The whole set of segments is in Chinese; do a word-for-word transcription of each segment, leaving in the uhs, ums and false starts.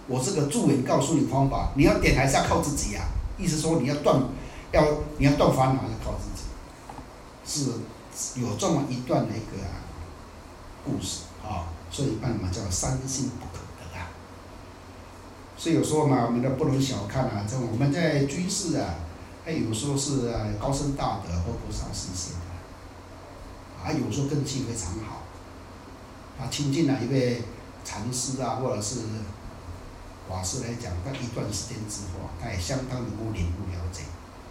我这个助人告诉你方法，你要点还是要靠自己呀、啊？意思说你要断，要你要断烦恼要靠自己，是有这么一段的一个、啊、故事啊，所以一般我们叫三心不可得啊。所以有时候嘛，我们都不能小看啊，这我们在居士啊，哎有时候是、啊、高僧大德或菩萨示现的，啊有时候根气非常好，啊亲近了一位禅师啊，或者是法师来讲，在一段时间之后，他也相当能够领悟了解。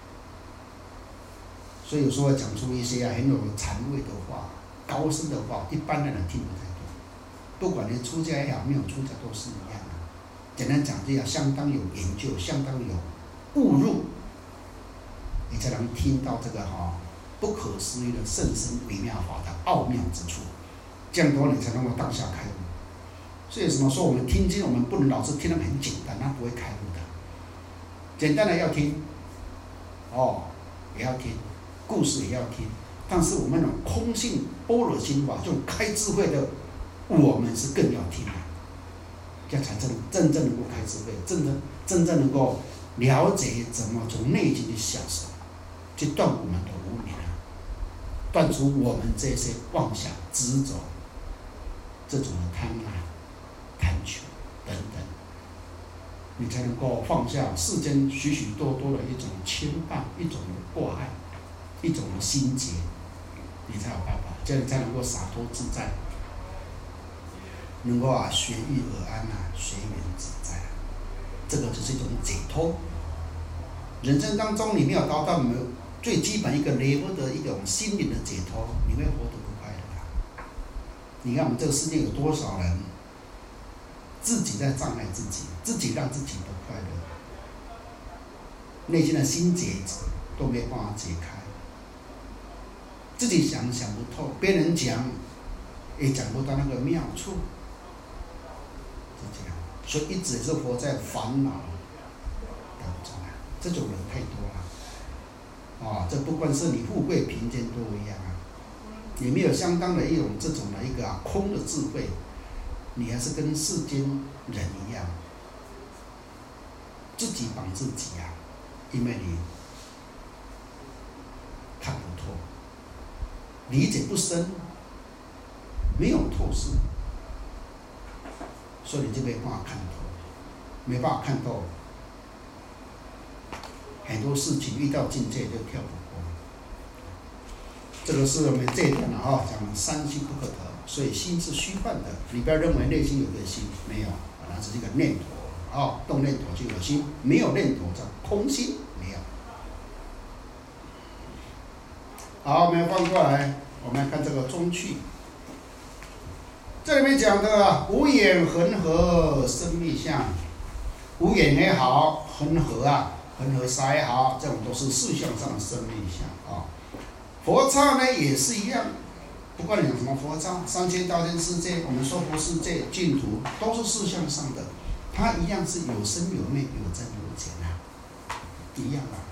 所以有时候讲出一些啊很有禅味的话、高深的话，一般的人听不太懂。不管你出家也好，没有出家都是一样的。简单讲，这样相当有研究，相当有悟入，你才能听到这个哈、哦、不可思议的甚深微妙法的奥妙之处，这样的话你才能够当下开悟。所以什么说我们听经，我们不能老是听得很简单，那不会开悟的。简单的要听，哦，也要听，故事也要听，但是我们那种空性般若心法，这种开智慧的，我们是更要听的，这样才真真正能够开智慧，真正真正能够了解怎么从内心去下手，去断我们的无明啊，断除我们这些妄想执着这种的贪婪。贪求等等，你才能够放下世间许许多多的一种牵绊、一种挂碍、一种心结，你才有办法，这样才能够洒脱自在，能够啊随遇而安啊，随缘自在啊，这个就是一种解脱。人生当中你没有达到没有最基本一个 level 的一种心灵的解脱，你会活得不快乐啊。你看我们这个世界有多少人？自己在障碍自己，自己让自己不快乐，内心的心结都没办法解开，自己想想不透，别人讲也讲不到那个妙处，是这样，所以一直是活在烦恼当中啊，这种人太多了，啊，这不管是你富贵贫贱都一样啊，你没有相当的一种这种的一个、啊、空的智慧。你还是跟世间人一样，自己绑自己啊，因为你看不透，理解不深，没有透视，所以你就没办法看透，没办法看透，很多事情遇到境界就跳不过。这个是我们这一段的啊，讲三心不可得。所以心是虚幻的，你不要认为内心有个心，没有，那只是一个念头啊、哦，动念头就有心，没有念头叫空心，没有。好，我们翻过来，我们来看这个中趣。这里面讲的无眼恒河生灭相，无眼也好，恒河啊，恒河沙也好，这种都是事相上的生灭相啊。佛刹呢也是一样。不管你讲什么佛刹、三千大千世界，我们说佛世界、净土，都是事相上的，它一样是有生有灭、有增有减啊，一样啊。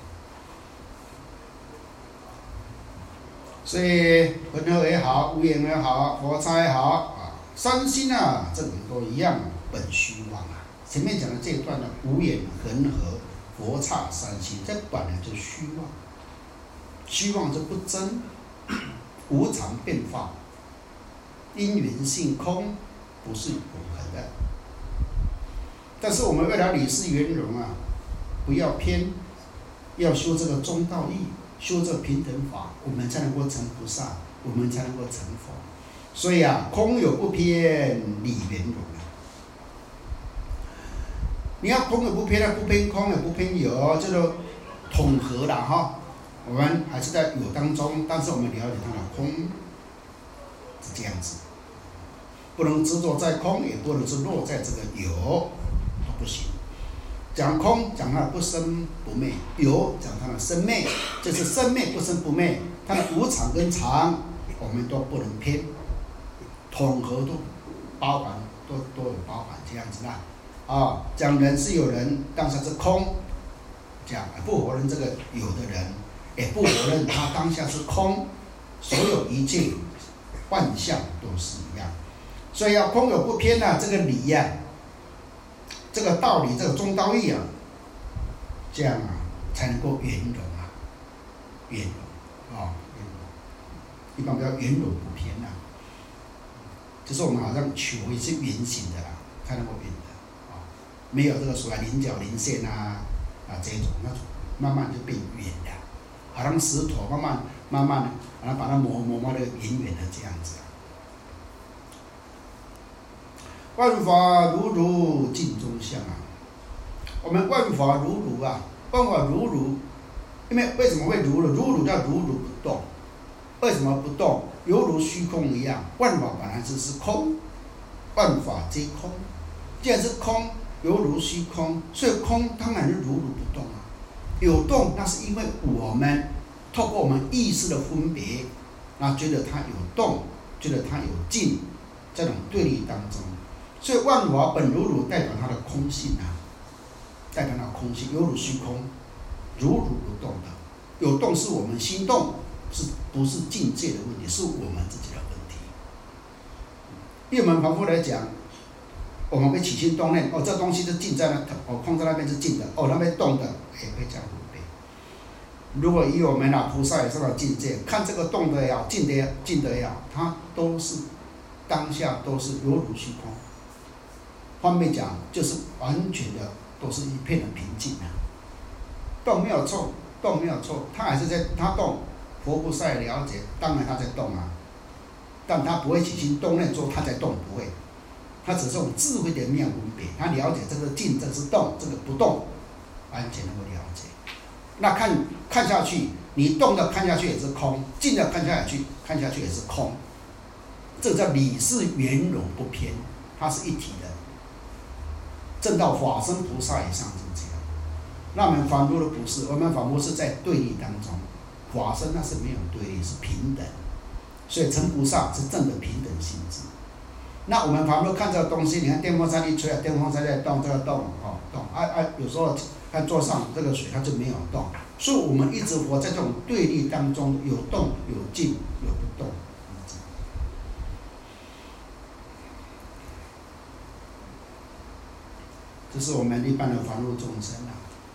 所以恒河也好，无眼也好，佛刹也好啊，三心啊，这种都一样，本虚妄啊。前面讲的这一段呢，无眼、恒河、佛刹、三心，这本来就是虚妄，虚妄就不真。无常变化，因缘性空，不是永恒的。但是我们为了理事圆融啊，不要偏，要修这个中道义，修这个平等法，我们才能够成菩萨，我们才能够成佛。所以啊，空有不偏，理圆融啊。你要空有不偏啊，不偏空也不偏有，这个统合了哈。我们还是在有当中，但是我们了解它的空是这样子，不能执着在空，也不能是落在这个有，都不行。讲空，讲它的不生不灭；有，讲它的生灭，就是生灭不生不灭，它的无常跟常，我们都不能偏，统合都包含，都都有包含这样子啦。啊，讲人是有人，当下是空，讲不否认这个有的人。也不否认它当下是空，所有一切幻象都是一样，所以要空有不偏啊，这个理呀、啊， 这个道理，这个中道义啊，这样啊才能够圆融啊，圆融啊，圆融，一般叫圆融不偏啊。就是我们好像球也是圆形的啦，才能够圆的啊，没有这个所谓棱角棱线啊啊这种，那慢慢就变圆了，好像石头慢慢慢慢的，然后把它磨磨磨的圆圆的这样子啊。万法如如镜中像啊，我们万法如如啊，万法如如，因为为什么会如如？如如叫如如不动，为什么不动？犹如虚空一样，万法本来就是空，万法皆空。既然是空，犹如虚空，所以空当然是如如不动啊。有动，那是因为我们透过我们意识的分别，那觉得它有动，觉得它有静，这种对立当中。所以万法本如如代表它的空性啊，代表它的空性，犹如虚空，如如不动的。有动是我们心动，是不是境界的问题？是我们自己的问题。因为我们反复来讲，我们会起心动念，哦，这东西是静在那，哦，空在那边是静的，哦，那边动的，也会这样分别。如果以我们啊菩萨有这种境界，看这个动的也好，静的也静的也好，它都是当下都是犹如虚空。方面讲，就是完全的都是一片的平静啊。动没有错，动没有错，他还是在他动。佛菩萨了解，当然他在动啊，但他不会起心动念说他在动，不会，他只是用智慧的面分别，他了解这个静，这是动，这个不动，完全能够了解。那看看下去，你动的看下去也是空，静的看下去看下去也是空，这个叫理事圆融不偏，它是一体的。证到法身菩萨以上是这样。那我们凡夫的不是，我们凡夫是在对立当中。法身那是没有对立，是平等，所以成菩萨是证的平等性质。那我们凡夫看这个东西，你看电风扇一吹啊，电风扇在动，这个动哦动啊啊，有时候看桌上这个水它就没有动，所以我们一直活在这种对立当中，有动有静，有不动。这是我们一般的凡夫众生啊。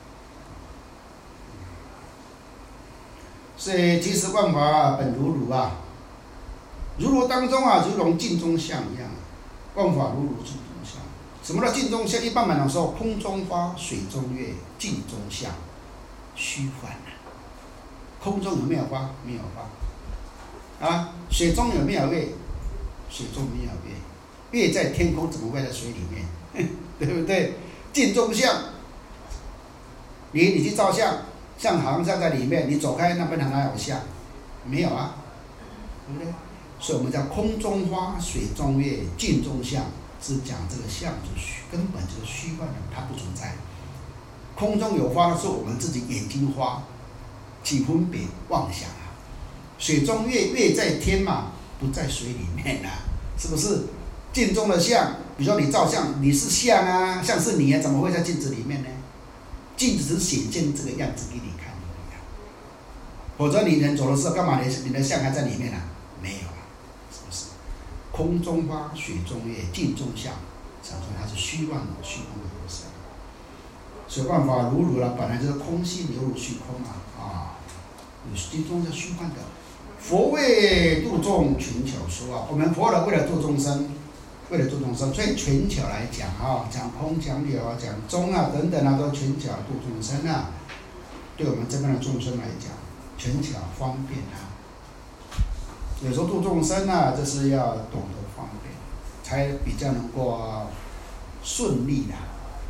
所以其实万法本如如啊，如如当中啊，如同镜中像一样，万法如如镜中像。什么叫镜中像？一般来讲说，空中花，水中月，镜中像，虚幻啊。空中有没有花？没有花。啊，水中有没有月？水中没有月。月在天空，怎么会在水里面？对不对？镜中像，你你去照相。像好像像在里面，你走开那边哪有像？没有啊，对不对？所以我们叫空中花，水中月，镜中像，是讲这个像是虚，根本就是虚幻的，它不存在。空中有花，是我们自己眼睛花，起分别妄想啊。水中月，月在天嘛，不在水里面啊，是不是？镜中的像，比如说你照相，你是像啊，像是你啊，怎么会在镜子里面呢？镜子只是显现这个样子给你看而已啊，否则你人走的时候，干嘛你你的像还在里面啊？没有啊，是不是？空中花，水中月，镜中像，想说它是虚幻的，虚空的有生。所以万法如如了，本来就是空性，犹如虚空啊啊，有镜中是虚幻的。佛为度众全巧说啊，我们佛了为了度众生。为了度众生，所以全巧来讲啊，讲空、讲有啊、讲中啊等等啊，都全巧度众生啊。对我们这边的众生来讲，全巧方便啊。有时候度众生啊，就是要懂得方便，才比较能够顺利的。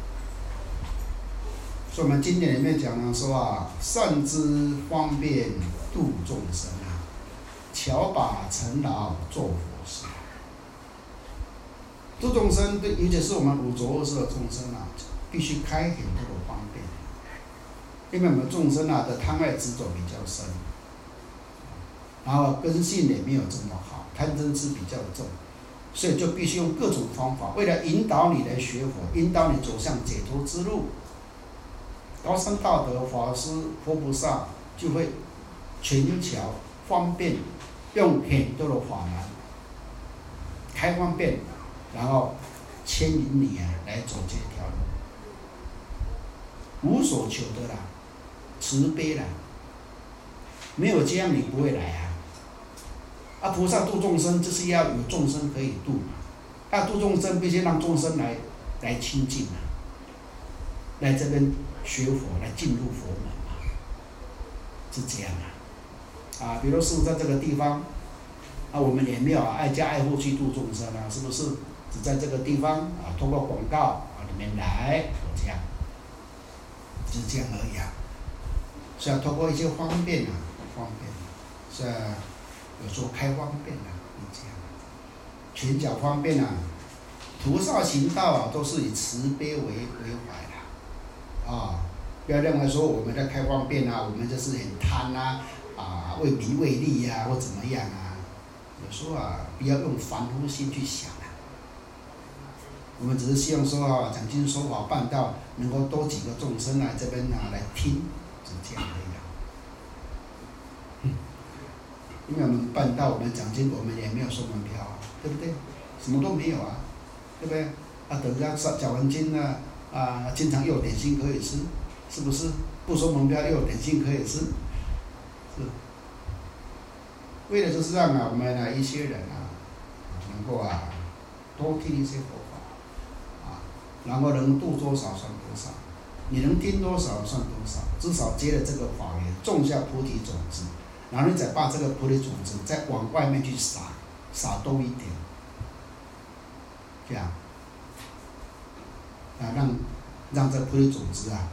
所以我们经典里面讲了说啊，善知方便度众生啊，巧把尘劳做佛事。度众生，对，尤其是我们五浊恶世的众生啊，必须开很多的方便，因为我们众生啊的贪爱执着比较深，然后根性也没有这么好，贪嗔痴比较重，所以就必须用各种方法，为了引导你来学佛，引导你走向解脱之路。高僧大德、法师、佛菩萨就会全巧方便，用很多的法门开方便。然后牵引你啊来走这条路， 无所求的啦，慈悲啦。没有这样你不会来啊！啊，菩萨度众生就是要有众生可以度嘛。要度众生，必须让众生来来亲近啊，来这边学佛，来进入佛门嘛，是这样啊。啊，比如师父在这个地方，啊，我们也没有爱家爱护去度众生啊，是不是？只在这个地方啊，通过广告啊里面来，这样，就是这样而已啊。是要通过一些方便啊，方便，是啊，有时候开方便啊，这样，拳脚方便啊。菩萨行道啊，都是以慈悲为为怀的，啊，不要认为说我们在开方便啊，我们就是很贪啊，啊，为名为利啊，或怎么样啊。有时候啊，不要用凡夫心去想啊。我们只是希望说啊，讲经说法办道，能够多几个众生来这边啊来听，是这样而已啊。嗯，因为我们办道，我们讲经，我们也没有收门票啊，对不对？什么都没有啊。对不对？啊，等下讲完经呢，啊，经常又有点心可以吃，是不是？不收门票又有点心可以吃，是。为了就是让啊我们啊一些人啊，能够啊多听一些佛法，啊，然后能度多少算多少，你能听多少算多少，至少接了这个法缘，种下菩提种子，然后你再把这个菩提种子再往外面去撒，撒多一点。这样，啊，让让这菩提种子啊，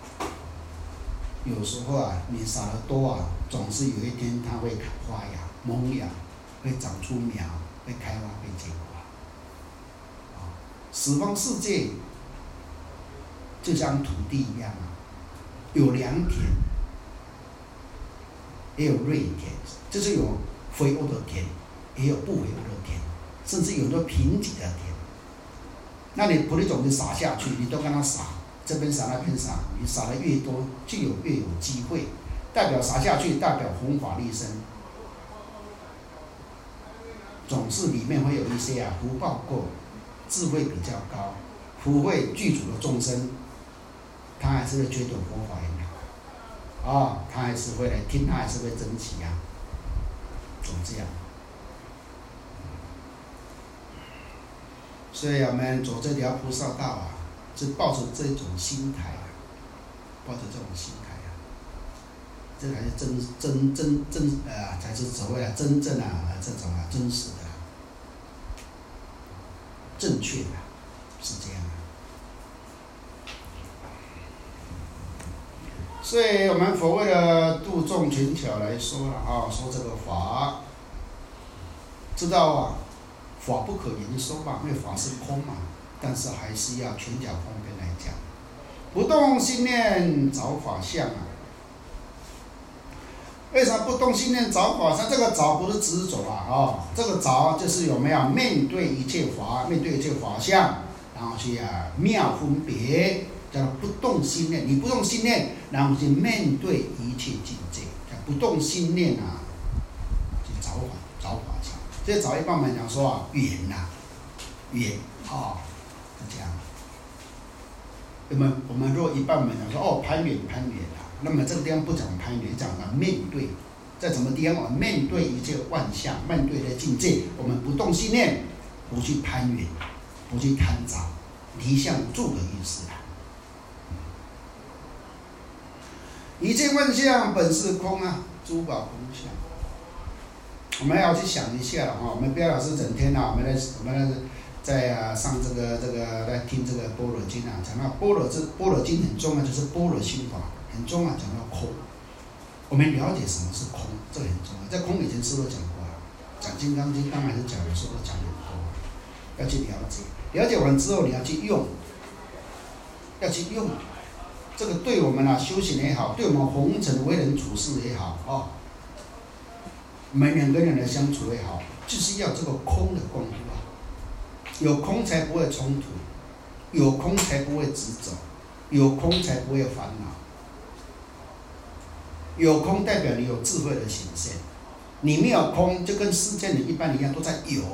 有时候啊，你撒得多啊，总是有一天它会发芽、萌芽，会长出苗，会开花、会结果啊。十方世界就像土地一样啊，有良田，也有瑞田，就是有肥沃的田，也有不肥沃的田，甚至有很多贫瘠的田。那你菩提种子撒下去，你都跟它撒，这边撒那边撒，你撒的越多，就有越有机会，代表撒下去，代表弘法利生，总是里面会有一些啊福报够，智慧比较高，福慧具足的众生，他还是会觉得佛法很好，啊，他还是会来听，他还是会争取啊，总这样。所以我们走这条菩萨道啊，是抱着这种心态啊，抱着这种心态啊，这才是真真真真呃，才是所谓的真正啊这种啊真实的、啊、正确的、啊，是这样的、啊。所以我们佛为了度众群巧来说了啊，说这个法，知道啊。法不可言说嘛，因为法是空嘛，但是还是要拳脚方便来讲，不动心念找法相啊。为什么不动心念找法相？这个找不是执着啊，哦，这个找就是有没有面对一切法，面对一切法相，然后去啊妙分别，叫做不动心念。你不动心念，然后去面对一切境界，叫不动心念啊，去找法，找法相。这找一般我们讲说啊，缘呐、啊，缘哦，是这样。那么我们若一般我们讲说哦，攀缘攀缘啊，那么这个地方不讲攀缘，讲的面对，在什么地方我们面对一切万象，面对的境界，我们不动心念，不去攀缘，不去贪着，离相住的意思啊。一切万象本是空啊，诸法空相。我们要去想一下了哈，我们不要老是整天啊，我们来我们来在啊上这个这个来听这个般若经啊，讲到般若这般若经很重要，就是般若心法很重要，讲到空，我们了解什么是空，这个很重要。在空以前师父讲过了，讲金刚经当然是讲的时候讲很多，要去了解，了解完之后你要去用，要去用，这个对我们啊修行也好，对我们红尘为人处事也好哦。我们两个人的相处也好，就是要这个空的功夫啊，有空才不会冲突，有空才不会执着，有空才不会烦恼，有空代表你有智慧的显现，你没有空就跟世间人一般一样都在有，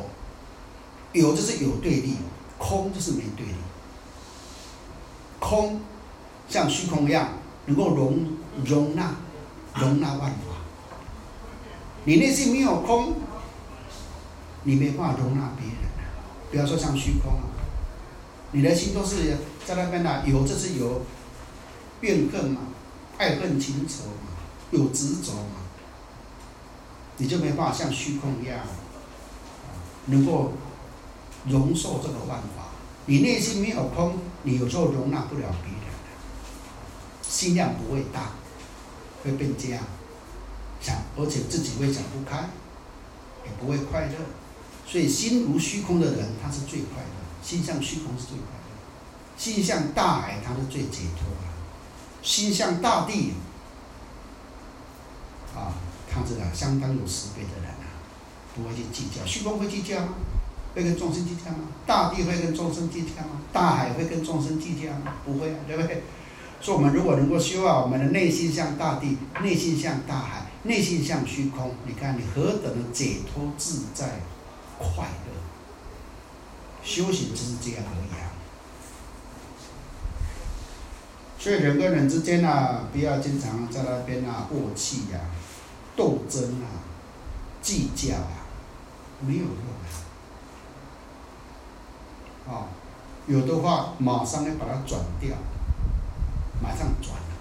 有就是有对立，空就是没对立，空像虚空一样，能够容容纳容纳万法。你内心没有空，你没办法容纳别人啊。不要说像虚空啊，你的心都是在那边啊，有就是有怨恨嘛，爱恨情仇嘛，有执着嘛，你就没办法像虚空一样，能够容受这个万法。你内心没有空，你有时候容纳不了别人，心量不会大，会变这样想，而且自己会想不开，也不会快乐。所以心如虚空的人，他是最快乐，心向虚空是最快乐，心向大海他是最解脱的，心向大地啊，他是啊相当有慈悲的人啊，不会去计较。虚空会计较吗？会跟众生计较吗？大地会跟众生计较吗？大海会跟众生计较吗？不会啊，对不对？所以我们如果能够修好我们的内心向大地，内心向大海，内心向虚空，你看你何等的解脱自在快乐。修行就是这样而已啊。所以人跟人之间啊，不要经常在那边啊怄气啊、斗争啊、计较啊，没有用啊。哦，有的话马上要把它转掉，马上转了，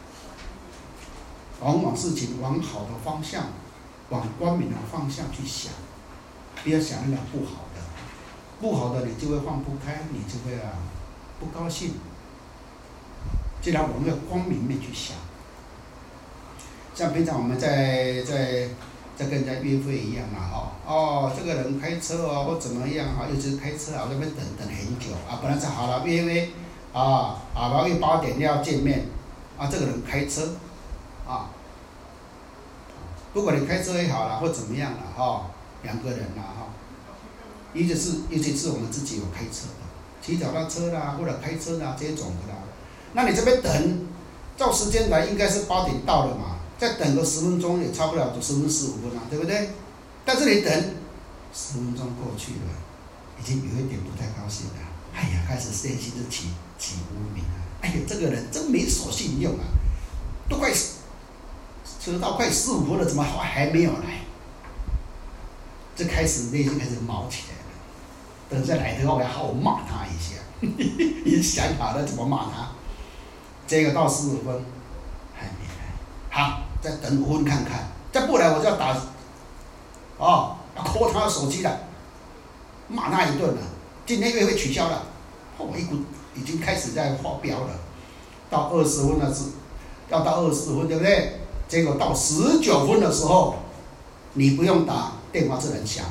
往往事情往好的方向，往光明的方向去想，不要想那个不好的，不好的你就会放不开，你就会啊不高兴。既然往那个光明面去想，像平常我们在在在跟人家约会一样嘛，哦哦，这个人开车哦，或怎么样啊，尤其是开车啊，那边等等很久啊，本来是好了约约啊啊，然后约八点要见面啊，这个人开车啊，不管你开车也好了，或怎么样了哈、哦，两个人啦哈，尤其是尤其是我们自己有开车的，骑脚踏车啦，或者开车啦这种的啦。那你这边等，照时间来应该是八点到了嘛，再等个十分钟也差不了十分十五分啊，对不对？但是你等十分钟过去了，已经有一点不太高兴了。哎呀，开始内心就起起无名了。哎呀，这个人真没守信用啊，都快车到快十五分了，怎么还没有来？这开始内心开始毛起来了。等再来的话，我要好好骂他一下。你想好了怎么骂他？这个到十五分还没来，好，再等五分看看，再不来我就要打，哦，要扣他的手机了，骂他一顿了。今天约会取消了，哦，一股已经开始在发飙了。到二十分了是，要到二十分对不对？结果到十九分的时候，你不用打电话自然响，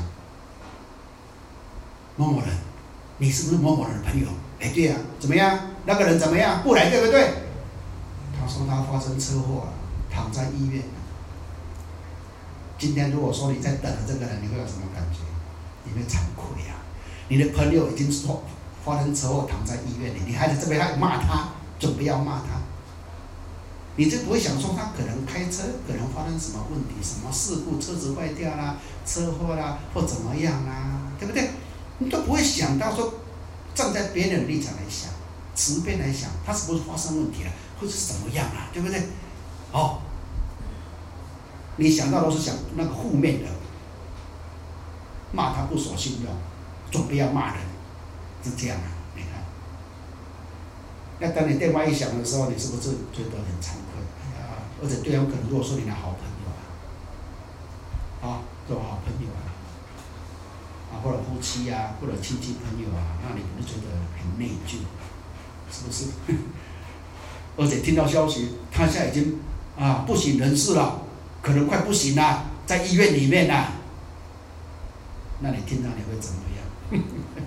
某某人，你是不是某某人的朋友？哎，对呀、啊，怎么样？那个人怎么样？不来对不对？他说他发生车祸了，躺在医院了。今天如果说你在等着这个人，你会有什么感觉？你会惭愧啊！你的朋友已经说发生车祸躺在医院里，你还在这边还骂他，准备要骂他，你就不会想说他可能开车可能发生什么问题，什么事故，车子坏掉啦，车祸啦，或怎么样啦，对不对？你都不会想到说站在别人的立场来想，慈悲来想，他是不是发生问题了？或者是怎么样啊，对不对？哦，你想到都是想那个负面的，骂他不守信用，准备要骂人，是这样啊？你看，那当你电话一响的时候，你是不是觉得很惭愧？哎呀，而且对方可能如果说你的好朋友啊，啊，做好朋友啊，啊，或者夫妻啊，或者亲戚朋友啊，那你不是觉得很内疚，是不是？而且听到消息，他现在已经啊不省人事了，可能快不行了，在医院里面了。那你听到你会怎么样？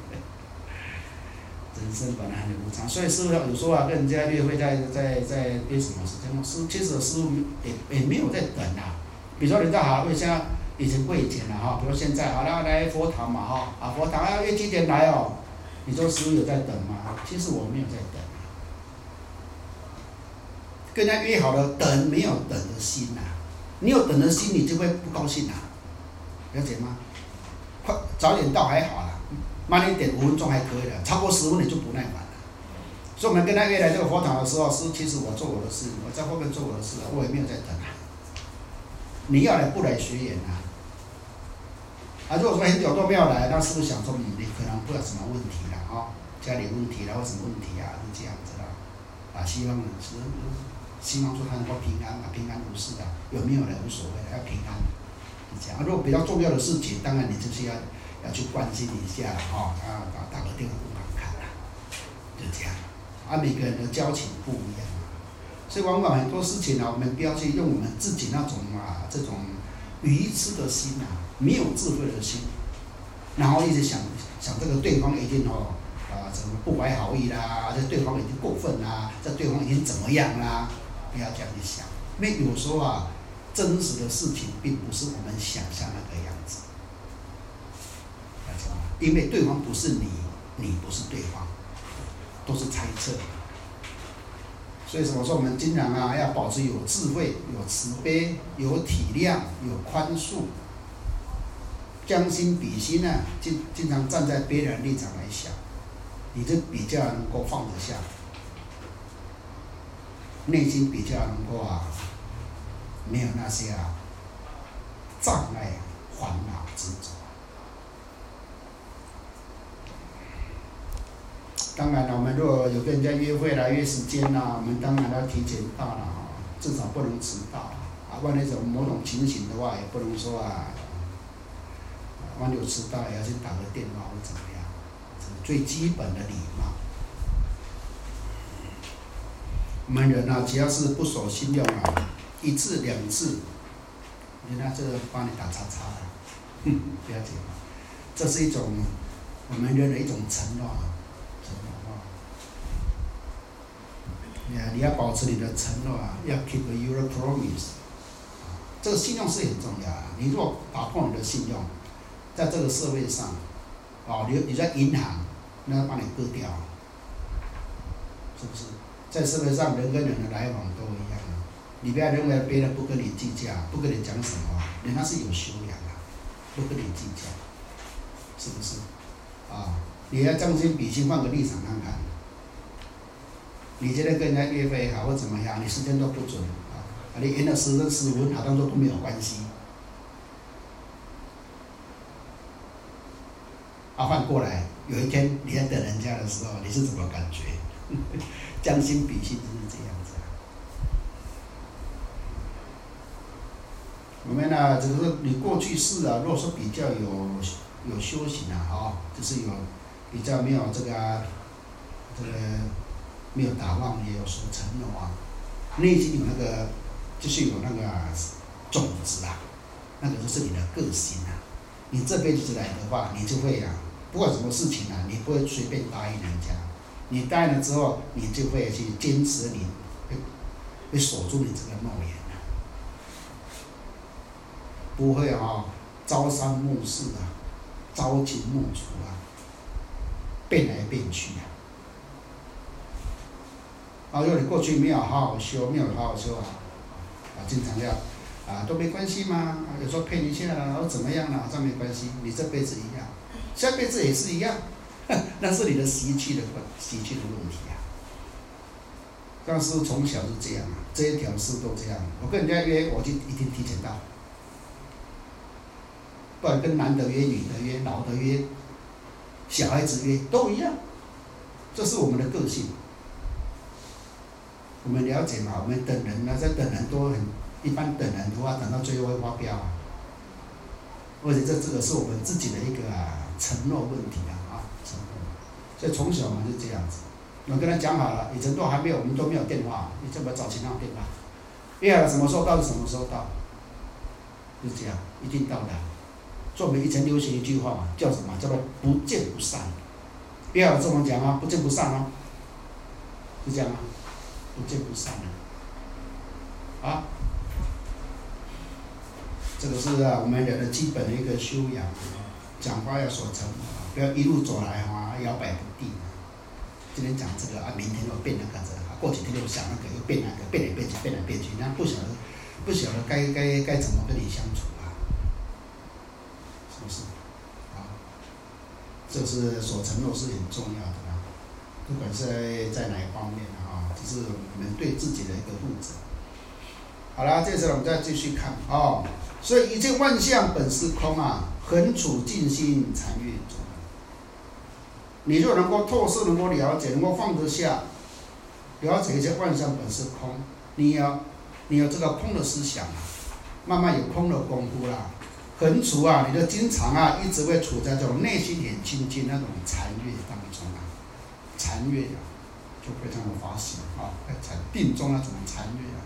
人生本来很无常，所以师父有时候啊，跟人家约会在在在约什么时间？师其实师父也也没有在等啊。比如说人家好，因为现在以前不以前了哈，比如现在好了来佛堂嘛哈，啊佛堂要约几点来哦？你说师父有在等吗？其实我没有在等。跟人家约好了，等没有等的心呐、啊，你有等的心，你就会不高兴啊，了解吗？快早点到还好啦，慢一点五分钟还可以了，超过十分你就不耐烦了。 所以我们跟他约来这个佛堂的时候，是其实我做我的事，我在后面做我的事，我也没有在等啊。你要来不来随缘啊？啊，如果说很久都没有来，那是不是想说，嗯，你可能不知道什么问题了啊、哦，家里问题啦或什么问题啊，就这样子啦。啊，希望是希望说他能够平安啊，平安无事啊，有没有来无所谓的，要平安。是这样。啊，如果比较重要的事情，当然你就是要要去关心一下哈、哦，啊，打个电话问看看啦，就这样。啊，每个人的交情不一样。所以往往很多事情啊，我们不要去用我们自己那种啊这种愚痴的心啊，没有智慧的心，然后一直想想这个对方一定哦啊怎么不怀好意啦，这对方已经过分啦，这对方已经怎么样啦，不要这样去想。因为有时候啊，真实的事情并不是我们想象那个样子，因为对方不是你，你不是对方，都是猜测。所以我说我们经常啊要保持有智慧、有慈悲、有体谅、有宽恕，将心比心啊，经经常站在别人立场来想，你就比较能够放得下，内心比较能够啊没有那些啊障碍、烦恼执着。当然了，我们如果有跟人家约会啦、约时间啦，我们当然要提前到了哈，至少不能迟到啊。万一种某种情形的话，也不能说啊，万一有迟到也要去打个电话或怎么样，这是最基本的礼貌。我们人啊，只要是不守信用啊，一次两次，人家这个帮你打叉叉了，哼，不要紧，这是一种我们人的一种承诺。你要保持你的承诺啊，要 keep your promise。这个信用是很重要啊。你如果打破你的信用，在这个社会上，哦，你你在银行，那把你割掉，是不是？在社会上，人跟人的来往都一样啊。你不要认为别人不跟你计价，不跟你讲什么，人家是有修养啊，不跟你计较，是不是？啊，你要将心比心，换个立场看看。你今天跟人家约会好或怎么样，你时间都不准啊，你延了十分十五分，好像都都没有关系。啊，换过来，有一天你在等人家的时候，你是怎么感觉？将心比心就是这样子啊。我们呢，只是你过去式啊，如果说比较有有修行啊，哦，就是有比较没有这个、啊、这个。没有打妄，也有所承诺啊，内心有那个，就是有那个种子啊，那个就是你的个性啊。你这辈子来的话，你就会啊，不管什么事情啊，你不会随便答应人家。你答应了之后，你就会去坚持你，会会守住你这个诺言啊，不会啊，朝三暮四啊，朝秦暮楚啊，变来变去啊。啊，如果你过去没有好好修，没有好好修啊，啊，经常要啊都没关系嘛，啊、有时候骗一下啦，或怎么样啦，这没关系，你这辈子一样，下辈子也是一样，那是你的习气的习气的问题啊。但是从小就这样啊，这一条事都这样。我跟人家约，我就一定提前到，不管跟男的约、女的约、老的约、小孩子约都一样，这是我们的个性。我们了解嘛？我们等人呢，在等人都很一般，等人的话，等到最后会发飙啊。而且这这个是我们自己的一个、啊、承诺问题啊啊，承诺。所以从小我们就这样子，我跟他讲好了，以前都还没有，我们都没有电话，你怎么找其他电话？约好了什么时候到就什么时候到，就这样，一定到的。所以我们以前流行一句话嘛，叫什么？叫做不见不散。约好了这么讲啊，不见不散啊，是这样啊。不见不散了，啊，这个是啊我们人的基本的一个修养，讲话要守承诺，不要一路走来哈摇摆不定。今天讲这个啊，明天又变那个这个，过几天又想那个又变那个，变来变去，变来变去，那不晓得不晓得该该该怎么跟你相处啊，是不是？啊，这是守承诺是很重要的啊。 不管是在哪一方面啊，这是我们对自己的一个负责。好了，这次我们再继续看哦。所以一切万象本是空啊，恒处静心禅悦中。你若能够透视，能够了解，能够放得下，了解一切万象本是空，你要你有这个空的思想，慢慢有空的功夫啦。恒处啊，你的经常啊，一直会处在这种内心很清净那种禅悦当中啊，禅悦啊，就非常有法喜啊，在禅定中那种禅悦啊，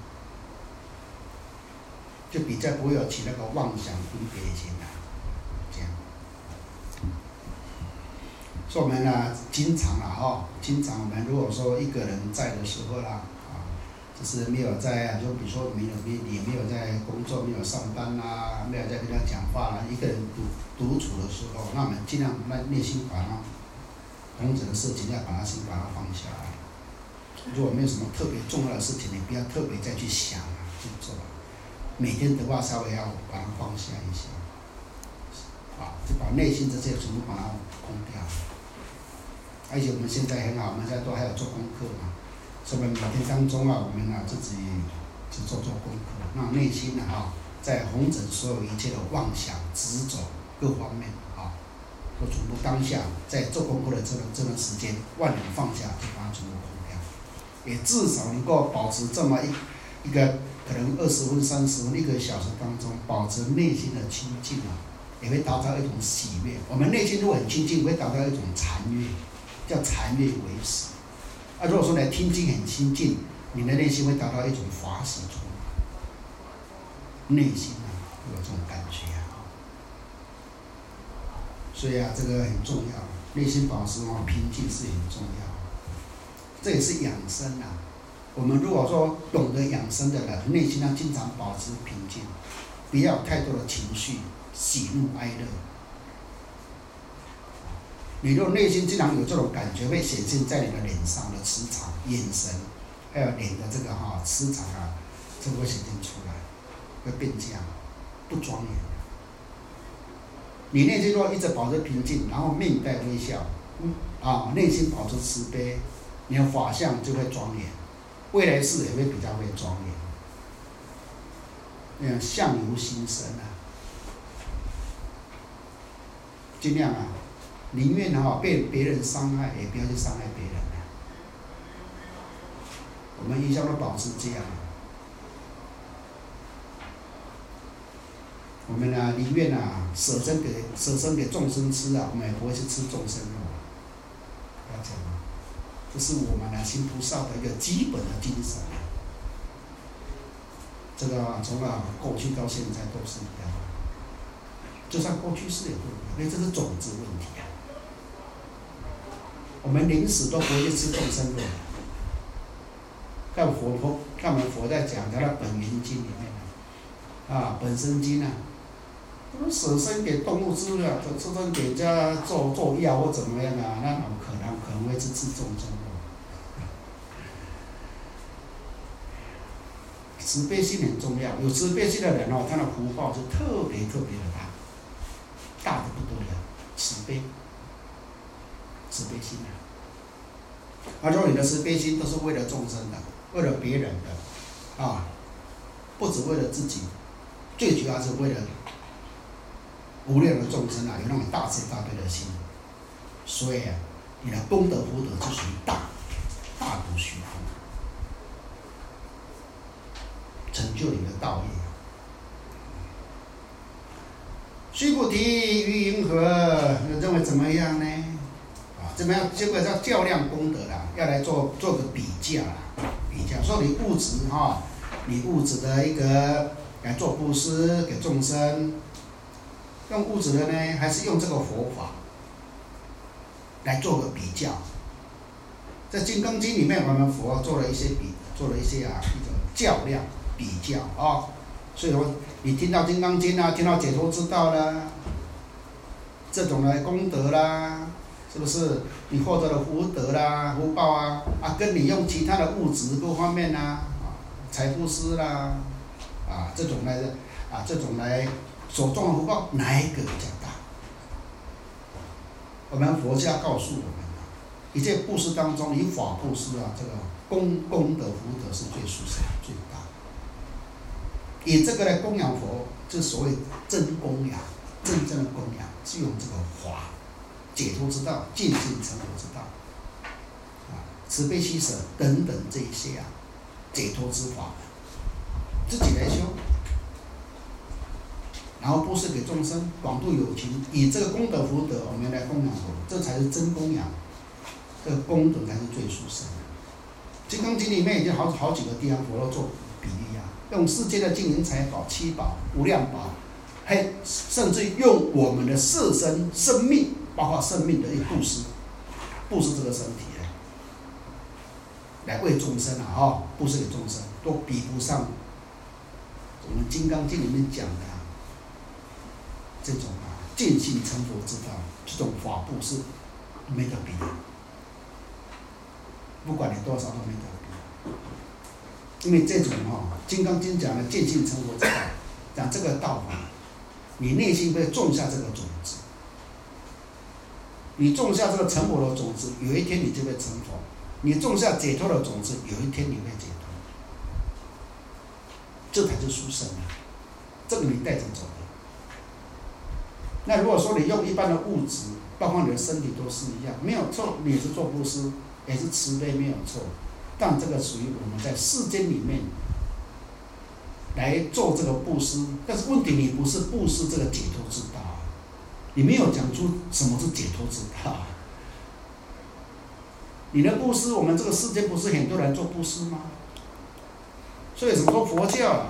就比较不会有起那个妄想分别心啊，这样。所以我们呢，经常啊，哈，经常我们如果说一个人在的时候啦，啊，就是没有在，就比如说没有没也没有在工作，没有上班啦，没有在跟他讲话啦，一个人独独处的时候，那我们尽量那内心把它工作的事情要把它先把它放下来。如果没有什么特别重要的事情，你不要特别再去想啊，去做。每天的话，稍微要把它放下一下，啊，就把内心这些全部把它空掉。而且我们现在很好，我们现在都还有做功课嘛，所以我们每天当中啊，我们啊自己去做做功课，让内心呢哈，在红尘所有一切的妄想、执着各方面啊，都全部当下在做功课的这段这段时间，万能放下，就把它全部空掉，也至少能够保持这么一一个可能二十分、三十分、一个小时当中，保持内心的清净啊，也会达到一种喜悦。我们内心如果很清净，会达到一种禅悦。叫禅悦为实啊！如果说你听经很清净，你的内心会达到一种法喜中，内心啊有这种感觉啊。所以啊，这个很重要，内心保持啊平静是很重要。这也是养生啊。我们如果说懂得养生的人，内心要经常保持平静，不要有太多的情绪，喜怒哀乐。你如果内心经常有这种感觉，会显现在你的脸上的磁场、眼神，还有脸的这个哈、哦、磁场啊，这个会显现出来，会变这样，不庄严。你内心如果一直保持平静，然后面带微笑，嗯啊，内心保持慈悲，你的法相就会庄严，未来世也会比较会庄严。那样相由心生啊，尽量啊。宁愿哈被别人伤害，也不要去伤害别人啊。我们一向都保持这样。我们呢，宁愿啊舍身给舍身给众生吃啊，我们也不会去吃众生肉。不要这样，这是我们呢行菩萨的一个基本的精神。这个啊，从啊过去到现在都是一样，就算过去式也不一样，因为这是种子问题啊。我们临死都不会去吃众生肉。看佛佛，看我们佛在讲他的本源经里面啊，本身经啊，都舍身给动物吃了，舍身给人家做做药或怎么样啊，那种可能可能会去吃众生肉。慈悲心很重要，有慈悲心的人哦，他的福报是特别特别的大，大的不得了，慈悲。慈悲心啊，啊，如果你的慈悲心都是为了众生的，为了别人的，啊，不只为了自己，最主要是为了无量的众生啊，有那种大慈大悲的心，所以啊，你的功德福德是属于大，大如虚空，成就你的道业。须菩提，于云何？认为怎么样呢？怎么样？结果要较量功德啦，要来做做个比较啦，比较说你物质哈、哦，你物质的一个来做布施给众生，用物质的呢，还是用这个佛法来做个比较？在《金刚经》里面，我们佛做了一些比，做了一些啊一种较量比较啊、哦。所以说，你听到《金刚经》啊，听到解脱之道啦，这种的功德啦。是不是你获得了福德啦、福报啊？啊，跟你用其他的物质各方面呐、啊，财富施啦，啊，这种来的啊，这种来所种的福报，哪一个比较大？我们佛家告诉我们， 以这布施当中，以法布施啊，这个功功德福德是最殊胜最大。以这个来供养佛，就是所谓真供养，真正的供养是用这个法解脱之道、见性成佛之道啊、慈悲喜舍等等这一些啊解脱之法，自己来修。然后布施给众生，广度有情，以这个功德福德，我们来供养佛，这才是真供养，这个功德才是最殊胜的。《金刚经》里面已经好好几个地方佛都做比喻啊，用世界的金银财宝、七宝、无量宝，还甚至用我们的色身、生命，包括生命的一布施，布施这个身体来为众生啊，哦，布施给众生，都比不上我们《金刚经》里面讲的、啊。这种啊见性成佛之道，这种法布是没得比的，不管你多少都没得比。因为这种哦，《金刚经》讲的见性成佛之道，讲这个道法，你内心会种下这个种子，你种下这个成佛的种子，有一天你就会成佛；你种下解脱的种子，有一天你会解脱。这才是殊胜的，这个你带着走的。那如果说你用一般的物质，包括你的身体都是一样，没有错，你是做布施，也是慈悲，没有错。但这个属于我们在世间里面来做这个布施，但是问题你不是布施这个解脱之道，你没有讲出什么是解脱之道。你的布施，我们这个世界不是很多人做布施吗？所以什么说佛教啊？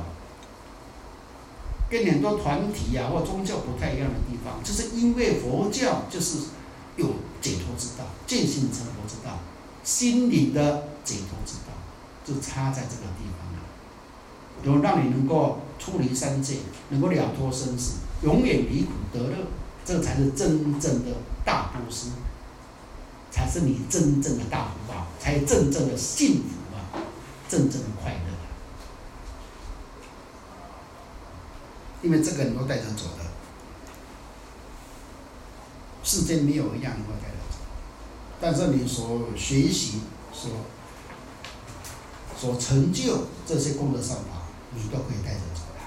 跟很多团体啊或宗教不太一样的地方，就是因为佛教就是有解脱之道、见性成佛之道、心灵的解脱之道，就差在这个地方了。有让你能够出离三界，能够了脱生死，永远离苦得乐，这才是真正的大布施，才是你真正的大福报，才真正的幸福啊，真正的快乐。因为这个你都带着走的，世间没有一样能够带着走，但是你所学习、所所成就这些功德善法，你都可以带着走的。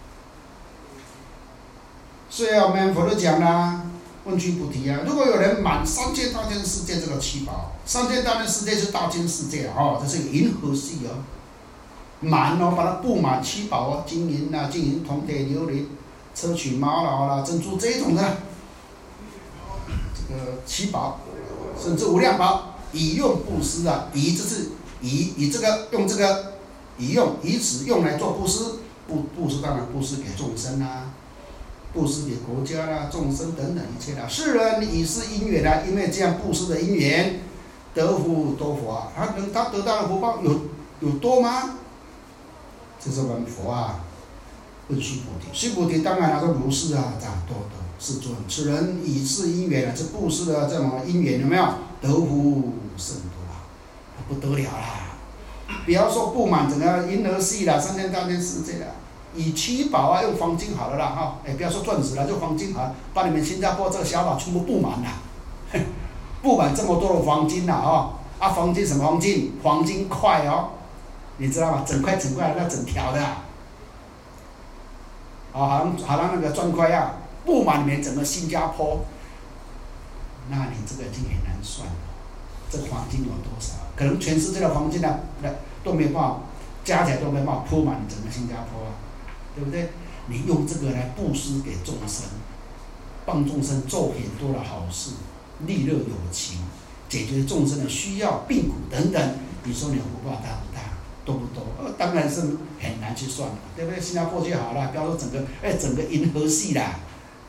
所以我们佛陀讲啦，问须菩提啊，如果有人满三界大千世界这个七宝，三界大千世界是大千世界哦，这是银河系哦。满哦，把它布满七宝哦，金银啊、金银铜铁琉璃、砗磲玛瑙啦、珍珠这一种的，这个七宝，甚至无量宝，以用布施啊，以就是以以这个用这个以用以此用来做布施，布布施当然布施给众生啊，布施给国家啦、啊、众生等等一切啦、啊。世人以是因缘啊，因为这样布施的因缘，得福多佛啊，他能他得到的福报有有多吗？这是我们佛啊，问须菩提，须菩提当然他说如是啊，这样多多世尊，此人以是因缘啊，这布施的这种因缘有没有得福甚多啊？不得了啦！不要说布满整个银河系啦、三千大千世界啦，以七宝啊，用黄金好了啦哈，哎，不要说钻石了，就黄金好了，把你们新加坡这个小岛全部布满了，布满这么多的黄金啦哦，啊，黄金什么黄金？黄金块哦。你知道吗？整块整块的，那整条的、啊，啊，好像好像那个砖块啊，布满你们整个新加坡，那你这个已经很难算了。这个黄金有多少？可能全世界的黄金呢、啊，都没办法加起来都没办法铺满整个新加坡啊，对不对？你用这个来布施给众生，帮众生做很多的好事，利乐有情，解决众生的需要、病苦等等。你说你福报大不大？多不多？呃，当然是很难去算了，对不对？新加坡就好了，不要说整个，哎，整个银河系啦。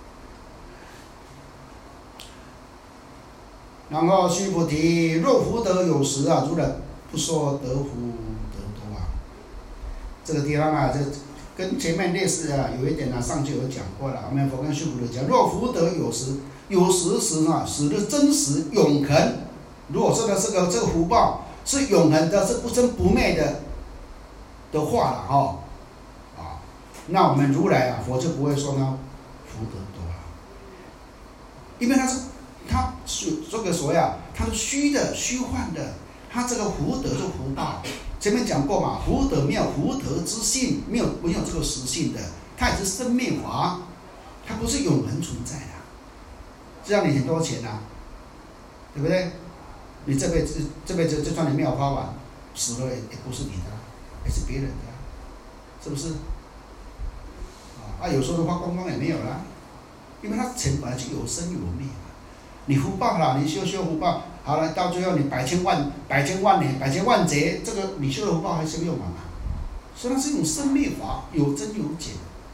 然后须菩提，若福德有时啊，如来不说得福得多啊。这个地方啊，这跟前面类似啊，有一点啊，上去有讲过了。我们佛跟须菩提讲，若福德有时，有时时啊，使得真实永恒。如果说的这个这个福报是永恒的，是不生不灭的。的话了哈，啊，那我们如来啊，佛就不会说呢福德多了，因为他是它是这个所谓啊，它是虚的、虚幻的。它这个福德是福报，前面讲过嘛，福德没有福德之性，没有没有这个实性的，它也是生灭法，它不是永恒存在的。只要你很多钱啊，对不对？你这辈子这辈子就算你没有花完，死了也也不是你的，也是别人的，是不是？啊，有时候花光光也没有了，因为它钱本来就有生有灭嘛。你福报了，你修修福报，好了，到最后你百千万百千万年百千万劫，这个你修的福报还修用完嘛？所以它是一种生灭法，有增有减，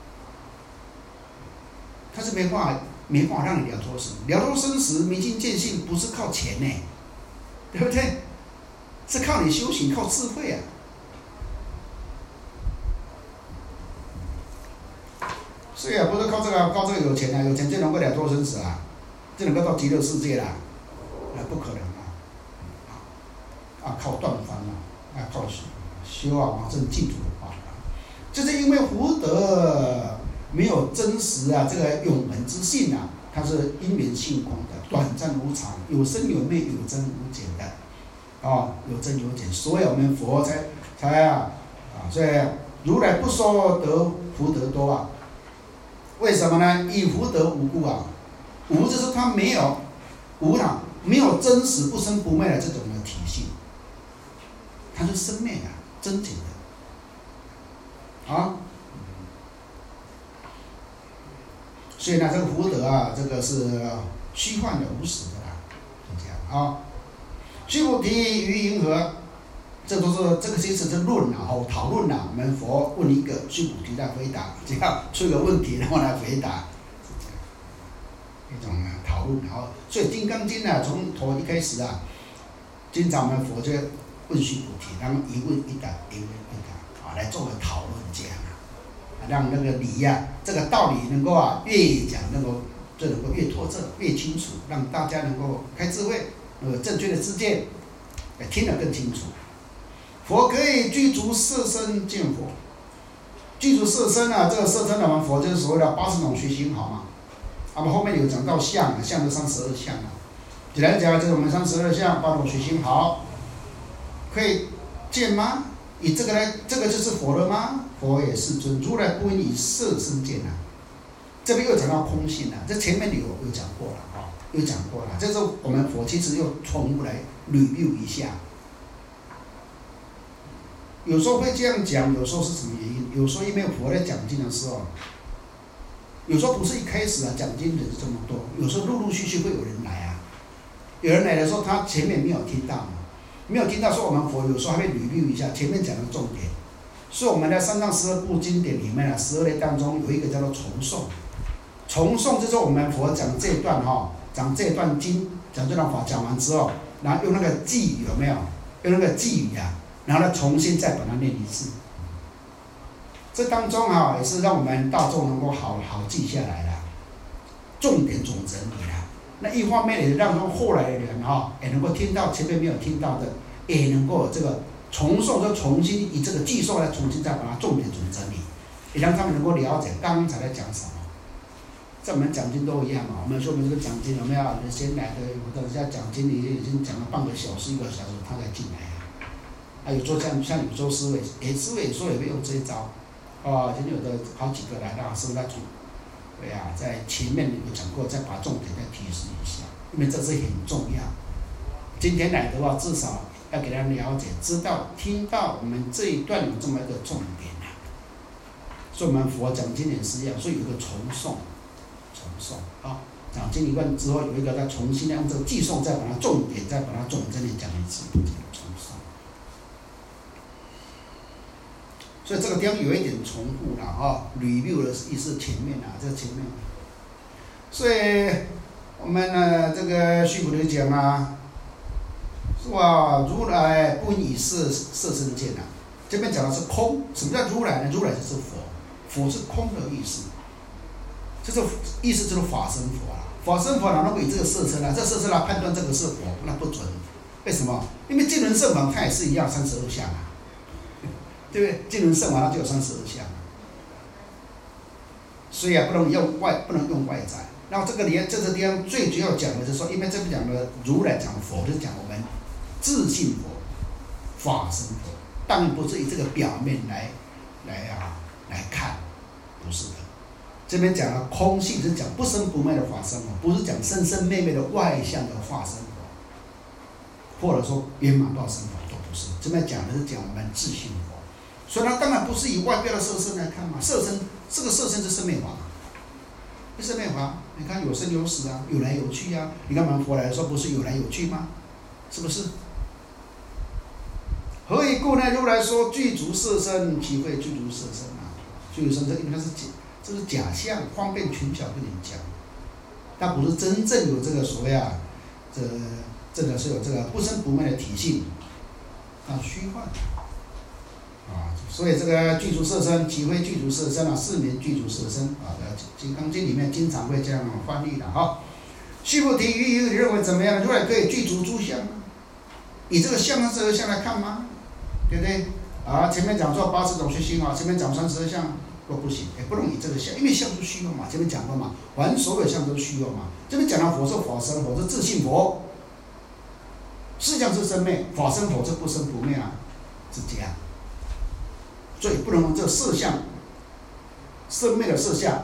它是没办法没办法让你了脱生，了脱生死明心见性不是靠钱呢，对不对？是靠你修行，靠智慧啊。所以啊，不是靠这个靠这个有钱啊，有钱就能够了脱生死啊，就能够到极乐世界啦，啊，不可能啊！啊，靠断烦啊，啊，靠修啊，往生净土的话，就是因为福德没有真实啊，这个永恒之性啊，它是因缘性空的，短暂无常，有生有灭，有增无减的，啊，有增有减，所以我们佛才才啊啊，所以如来不说得福德多啊。为什么呢？以福德无故啊，无就是它没有无呢，没有真实不生不灭的这种的体系，它是生灭的、真假的啊。所以呢，这个福德啊，这个是虚幻的、无实的啦，就这样啊。须菩提于云何？这都是这个其实是论啊，后讨论啊。我们佛问一个，须菩提来回答，只要出个问题，然后来回答，一种讨论啊。所以《金刚经》呢，从头一开始啊，经常我们佛就问须菩提，然后一问一答，一问一答啊，来做个讨论这样啊，让那个理呀、啊，这个道理能够啊越讲能够就能够越透彻、越清楚，让大家能够开智慧，有正确的知见，听得更清楚。佛可以具足色身见佛，具足色身啊，这个色身我们佛就是所谓的八十种随行好嘛。我们后面有讲到相，相的三十二相啊。简单讲就是我们三十二相，八种随行好，可以见吗？以这个来，这个就是佛了吗？佛也是尊，如来不应以色身见啊。这边又讲到空性了、啊，这前面有有讲过了啊，有讲过了。这是我们佛其实又重复来 review 一下。有时候会这样讲，有时候是什么原因？有时候因为佛在讲经的时候，有时候不是一开始啊讲经人这么多，有时候陆陆续续会有人来啊。有人来的时候，他前面没有听到嘛，没有听到说我们佛有时候还会 review 一下前面讲的重点。所以我们在三藏十二部经典里面啊，十二类当中有一个叫做重诵。重诵就是我们佛讲这段哈、哦，讲这段经，讲这段法讲完之后，然后用那个偈语有没有？用那个偈语啊。然后呢，重新再把它念一次。这当中啊，也是让我们大众能够好好记下来的，重点总整理啦。那一方面也让后来的人哈、也能够听到前面没有听到的，也能够这个重诵，就重新以这个记诵来重新再把它重点总整理，也让他们能够了解刚才在讲什么。在我们讲经都一样嘛，我们说我们这个讲经有没有？先来的，我等一下讲经你已经讲了半个小时、一个小时，他才进来。还有做像像有做思维，诶，思维说也会用这一招，哦，今天有的好几个来了，师傅在主，对呀、啊，在前面有讲过，再把重点再提示一下，因为这是很重要。今天来的话，至少要给他了解、知道、听到我们这一段有这么一个重点啊。所以我们佛讲经也是一样，所以有一个重诵，重诵啊，讲经一段之后，有一个再重新用这个记诵，再把它重点，再把它总整理讲一次，重诵。所以这个地方有一点重复了啊 ，review 的意思前面啊，这个前面。所以我们呢，这个须菩提讲啊，是吧？如来不应以色色身见啊。这边讲的是空，什么叫如来呢？如来就是佛，佛是空的意思，这是意思就是法身佛啊。法身佛哪能够以这个色身啊？这色身来判断这个是佛，那不准。为什么？因为净轮圣王他也是一样三十二相啊。对不对？净轮圣王它就有三十二相，所以啊，不能用外，不能用外在， 然后这个里这个地方最主要讲的就是说，因为这边讲的如来讲佛，就是讲我们自性佛、法身佛，当然不是以这个表面来来啊来看，不是的。这边讲了空性，是讲不生不灭的法身佛，不是讲生生灭灭的外相的化身佛，或者说圆满报身佛都不是。这边讲的是讲我们自性佛，所以它当然不是以外表的色身来看嘛，色身这个色身是生灭法。生灭法，你看有生有死啊，有来有去啊。你看我们佛来的时候，不是有来有去吗？是不是？何以故呢？如来说具足色身，岂会具足色身啊？具足色身，因为它是假，这是假象，方便权巧跟你讲。它不是真正有这个所谓啊，这真的是有这个不生不灭的体性，啊，虚幻。啊，所以这个具足色身，岂会具足色身啊？是名具足色身啊。《金刚经》里面经常会这样翻译的哈。须菩提，于你认为怎么样？如来可以具足诸相吗？以这个相和这个相来看吗？对不对？啊，前面讲说八十种虚心啊，前面讲三十二相都不行，也不能以这个相，因为相是虚妄嘛。前面讲过嘛，凡所有相都是虚妄嘛。这边讲到佛是法身佛，是自性佛，是相是生灭，法身佛是不生不灭啊，是这样。所以不能用这色相、生灭的色相，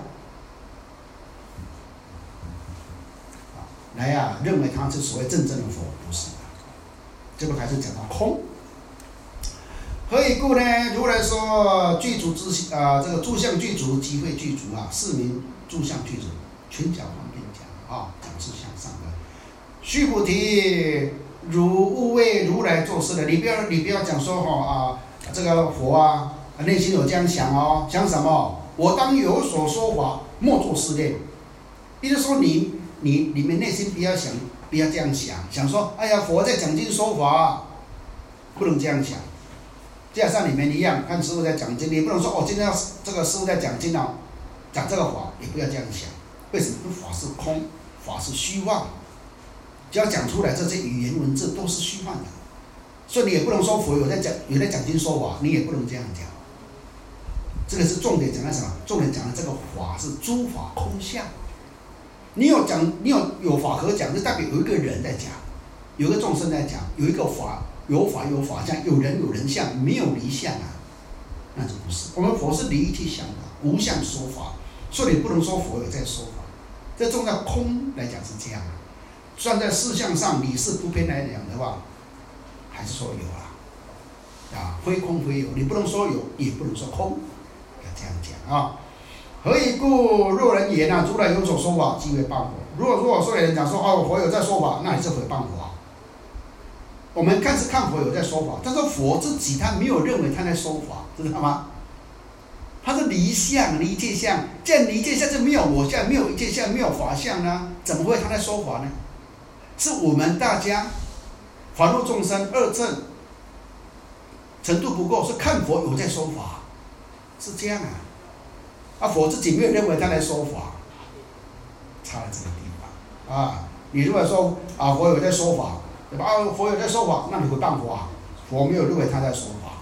来呀、啊，认为它是所谓真正的佛，不是的。这个还是讲到空。何以故呢？如来说具足之啊，这个诸相具足，即会具足啊，是名诸相具足。全讲方便讲啊，讲是向上的。须菩提，汝勿为如来作事的，你不要你不要讲说哈啊，这个佛啊。内心有这样想哦，想什么？我当有所说法，莫作思念。也就是说你，你你们内心不要想，不要这样想，想说，哎呀，佛在讲经说法，不能这样想。就像你们一样，看师父在讲经，你不能说哦，今天要这个师父在讲经啊，讲这个法，也不要这样想。为什么？法是空，法是虚妄，只要讲出来，这些语言文字都是虚幻的。所以你也不能说佛有在讲，有在讲经说法，你也不能这样讲。这个是重点讲的什么？重点讲的这个法是诸法空相。你有讲，你有有法可讲，就代表有一个人在讲，有一个众生在讲，有一个法有法有法相，有人有人相，没有离相啊，那就不是。我们佛是离一切相的，无相说法，所以你不能说佛有在说法。这重在空来讲是这样，算在事相上理事不偏来讲的话，还是说有啊，啊，非空非有，你不能说有，也不能说空。这样讲啊，何以故？若人言啊，如来有所说法，即为谤佛。如果如果说有人讲说哦，佛有在说法，那你是诽谤佛啊。我们看是看佛有在说法，但是佛自己他没有认为他在说法，知道吗？他是离相、离界相，既然离界相就没有我相，没有一界相，没有法相呢，怎么会他在说法呢？是我们大家凡夫众生二乘程度不够，是看佛有在说法。是这样啊，啊，佛自己没有认为他来说法，差在这个地方啊。你如果说啊，佛有在说法，对吧？啊，佛有在说法，那你会谤佛啊？佛没有认为他在说法，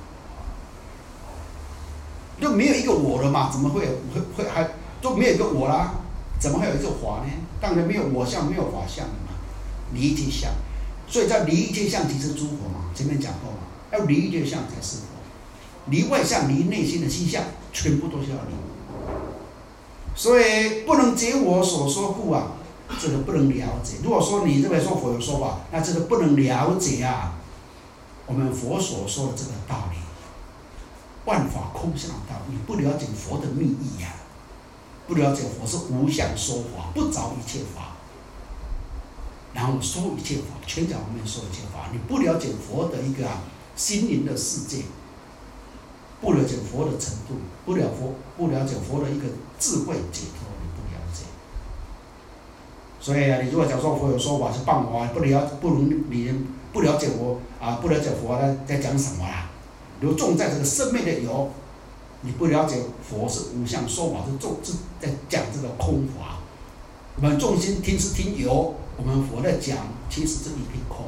就没有一个我了嘛？怎么会有会会还都没有一个我啦？怎么会有一个法呢？当然没有我相，没有法相了嘛，离一切相。所以在离一切相即是诸佛嘛，前面讲过嘛，要离一切相才是佛。离外相、离内心的心相，全部都是要离。所以不能解我所说故啊，这个不能了解。如果说你认为说佛有说法，那这个不能了解啊。我们佛所说的这个道理，万法空相的道理，你不了解佛的密意呀、啊，不了解佛是无相说法，不着一切法，然后说一切法，全讲我们说一切法，你不了解佛的一个、啊、心灵的世界。不了解佛的程度，不了佛，不了解佛的一个智慧解脱，你不了解。所以啊，你如果讲说佛有说法是谤佛，不了不能你不了解我啊，不了解佛在在讲什么啦？如果重在这个生命的有，你不了解佛是无相说法，是重是在讲这个空法。我们重心听是听有，我们佛在讲，其实是一片空。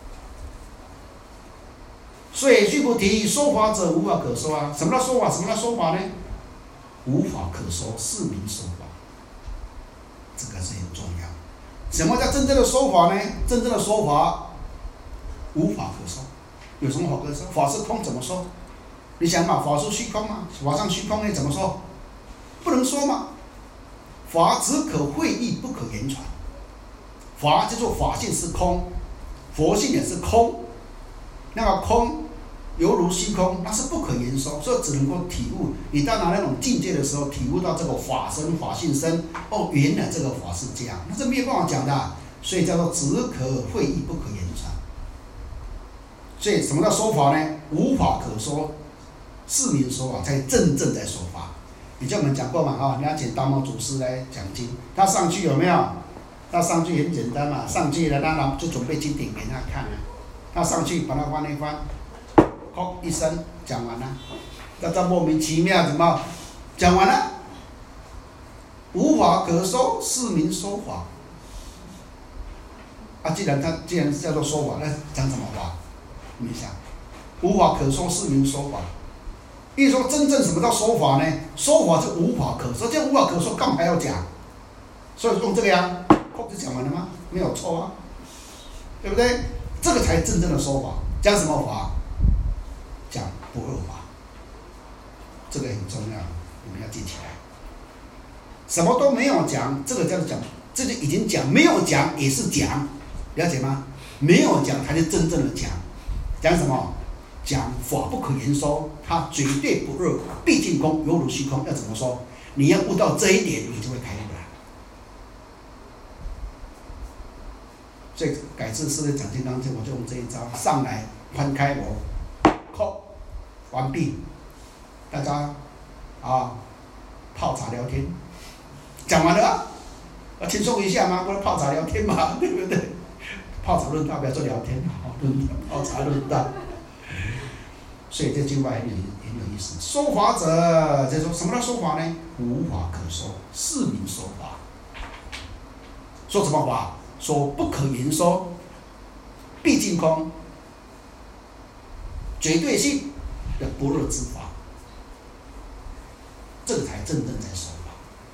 所以须菩提，说法者无法可说啊！什么叫说法？什么叫说法呢？无法可说，是名说法。 这个是很重要。什么叫真正的说法呢？真正的说法无法可说，有什么好可说？法是空怎么说？你想嘛，法是虚空嘛，法上虚空呢怎么说？不能说嘛。法只可会意，不可言传。法就做法性是空，佛性也是空。那个空犹如虚空，那是不可言说，所以只能够体悟。你到达那种境界的时候，体悟到这个法身、法性身，哦，原来这个法是这样，那是没有办法讲的，所以叫做只可会意，不可言传。所以什么叫说法呢？无法可说，是名说法，才真正在说法。以前我们讲过嘛，啊，你要请达摩祖师来讲经，他上去有没有？他上去很简单嘛，上去了，那就准备经典给他看啊。他上去把它翻一翻，吼一声讲完了，那这莫名其妙怎么讲完了？无法可说，是名说法。啊，既然他既然是叫做说法，那讲什么话？你想，无法可说，是名说法。意思说，真正什么叫说法呢？说法是无法可说，这样无法可说，干嘛还要讲？所以用这个呀，不是讲完了吗？没有错啊，对不对？这个才真正的说法。讲什么法？讲不二法。这个很重要，你们要记起来。什么都没有讲，这个叫做讲，这就已经讲，没有讲也是讲，了解吗？没有讲才是真正的讲。讲什么？讲法不可言说，它绝对不二，毕竟空，犹如虚空。要怎么说？你要悟到这一点，你就会开悟了。所以改次师的讲经当中，我就用这一招上来翻开我，扣完毕，大家啊泡茶聊天，讲完了啊，要轻松一下嘛，不能泡茶聊天嘛，对不对？泡茶论道不要做聊天，论泡茶论道。所以这句话很有很有意思。说法者，就说什么叫说法呢？无法可说，是名说法。说什么法？说不可言说，毕竟空，绝对性的不二之法，这个才真正在说法。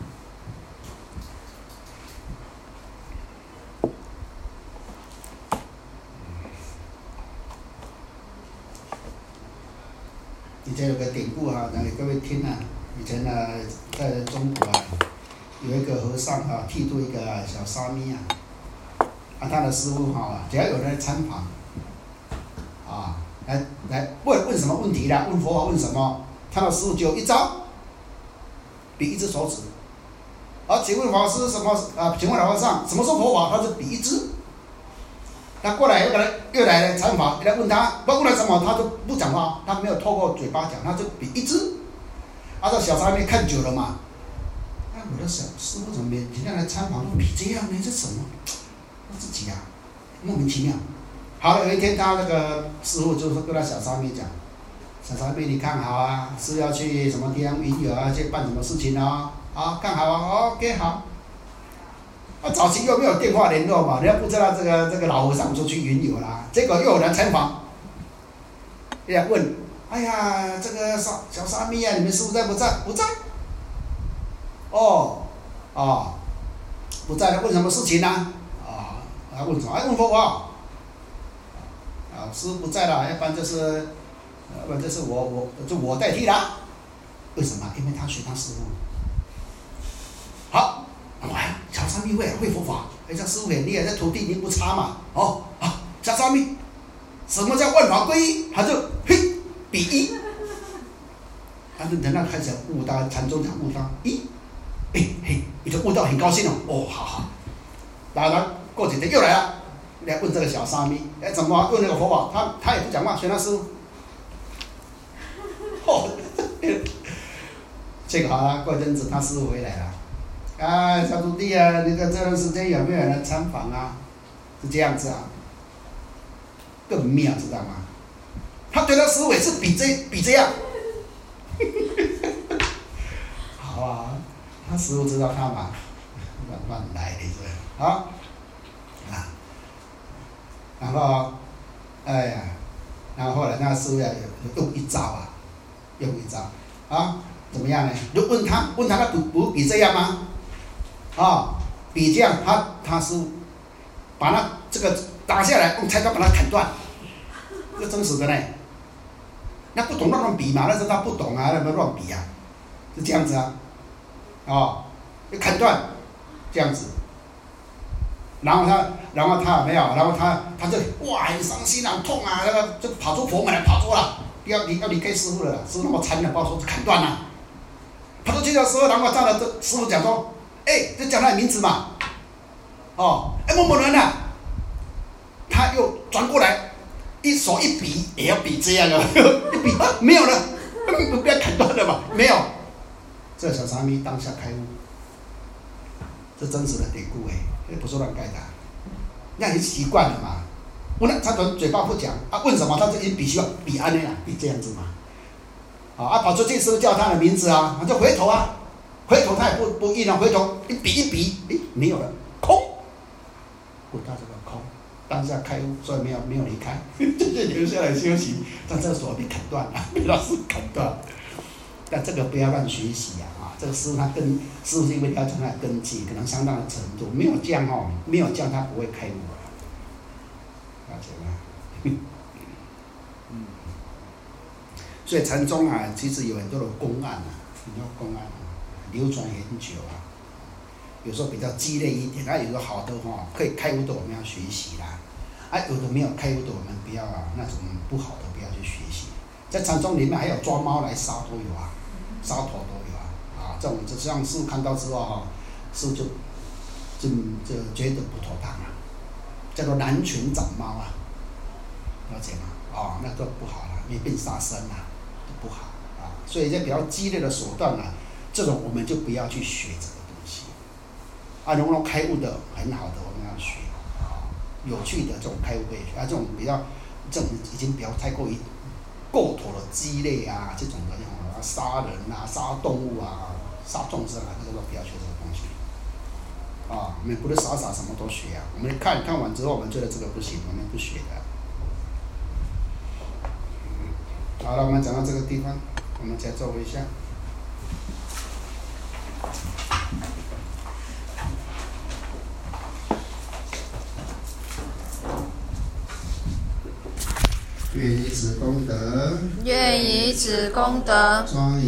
以前有个典故啊，讲给各位听啊。以前呢，在中国啊，有一个和尚啊，剃度一个小沙弥啊。啊，他的师傅哈，只要有人来参访，啊，来来问问什么问题啦？问佛法问什么？他的师傅就一招，比一只手指。啊，请问法师什么啊？请问老和尚什么是佛法？他就比一只。他过来又来又来了参访，来问他，不问了什么，他就不讲话，他没有透过嘴巴讲，他就比一只。啊，这小沙弥看久了嘛，哎，我的小师傅怎么人家来参访都比这样呢？这什么？自己呀、啊，莫名其妙。好了，有一天他那个师傅就说跟他小沙弥讲：“小沙弥，你看好啊，是要去什么地方云游啊，去办什么事情啊？啊，看好啊 ，OK 好。啊，早期又没有电话联络嘛，人家不知道这个这个老和尚出去云游啦。结果又有人参访，人家问：哎呀，这个小小沙弥啊，你们师傅在不在？不在。哦，啊，不在了，问什么事情呢、啊？啊，问什么？哎，问佛法。啊，师傅不在了，要不然就是，要不然就是我我就我代替了。为什么？因为他学他师傅。好，哎，小沙弥会会佛法，哎，这师傅很厉害，这徒弟一定不差嘛。哦，好，小沙弥，什么叫万法归一？他就嘿比一。他就等到开始悟到禅宗讲悟到一，哎嘿，你就悟到很高兴了。哦，好好，然后呢？过几天又来了，来问这个小沙弥，哎，怎么问那个佛法？他他也不讲话，学他师傅。哦，这个好了，过一阵子他师傅回来了，啊，小徒弟啊，那个这段时间有没有人来参访啊？是这样子啊，更妙，知道吗？他对他师傅也是比这比这样，好啊，他师傅知道他嘛，慢慢来的这啊。啊，然后，哎呀，然后后来那个师傅呀，用一招啊，用一招啊，怎么样呢？就问他，问他，他不不比这样吗？啊， 比这样，他他是把那这个打下来，用菜刀把它砍断，这真实的呢。那不懂乱乱比嘛，那是他不懂啊，那么乱比啊，是这样子啊，哦，砍断这样子，然后他，然后他有没有？然后他他就哇很伤心啊，很痛啊，那个就跑出佛门来，跑出了，要离要离开师傅了，师傅那么残忍，把手砍断了。跑出去的时候，然后照着这师傅讲说，哎、欸，就讲他的名字嘛，哦，哎、欸、某某人啊，他又转过来，一手一比，也要比这样啊，一比啊没有了，不要砍断了嘛，没有，这小沙弥当下开悟，这真实的典故哎，这不是乱盖的、啊，那已经习惯了嘛。我那他嘴巴不讲啊，问什么他就一比须要比安那样，比这样子嘛。啊，跑出去师傅叫他的名字啊，他就回头啊，回头他也不不应啊，回头一比一比，诶，没有了，空，滚到这个空，当下开悟，所以没有没有离开，就是留下来休息。但这手被砍断了，被老师砍断了。但这个不要乱学习啊！啊，这个师傅他根师傅是因为了解他的根基，可能相当的程度，没有这样哦，没有这样他不会开悟啊，了解吗？嗯。所以禅宗啊，其实有很多的公案啊，很多公案啊，流传很久啊。有时候比较激烈一点，啊，有的好的哈、哦，可以开悟的我们要学习啦，啊，有的没有开悟的我们不要啊，那种不好的不要去学习。在禅宗里面还有抓猫来杀都有啊，杀头都有啊，啊，这种这让师父看到之后哈、哦，师父就就就觉得不妥当啊，叫做男权长猫啊，了解吗？哦，那个不好了，因为变杀生了。不好啊，所以这比较激烈的手段啊，这种我们就不要去学这个东西。啊，能够开悟的很好的我们要学啊，有趣的这种开悟可以学啊，这种比较这种已经比较太过于过头的激烈啊，这种的那种啊杀人啊、杀动物啊、杀众生啊，这个都不要学这个东西。啊，我们不是傻傻什么都学啊，我们看看完之后，我们觉得这个不行，我们不学的。好了，我们讲到这个地方，我们再做一下。愿以此功德， 愿以此功德， 庄严